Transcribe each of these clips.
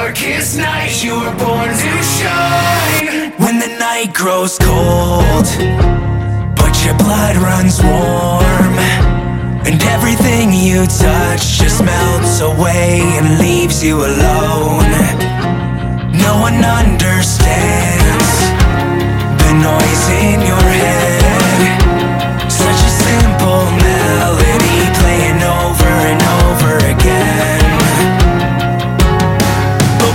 darkest night you were born to shine. When the night grows cold, but your blood runs warm, and everything you touch just melts away and leaves you alone. No one understands the noise in your head. Such a simple melody playing over and over again. But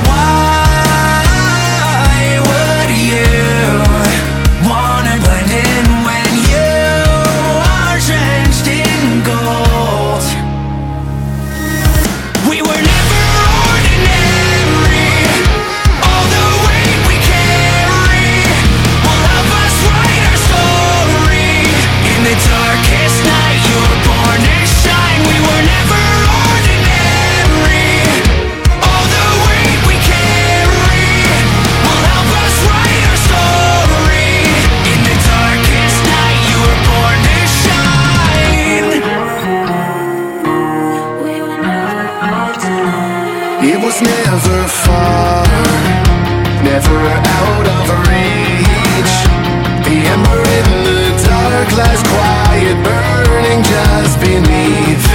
why would you wanna blend in when you are drenched in gold? We were never ordinary. All the weight we carry will help us write our story. In the darkest night you were born to shine. We were never ordinary. All the weight we carry will help us write our story. In the darkest night you were born to shine. It was never far, never out of reach. The ember in the dark lies quiet, burning just beneath.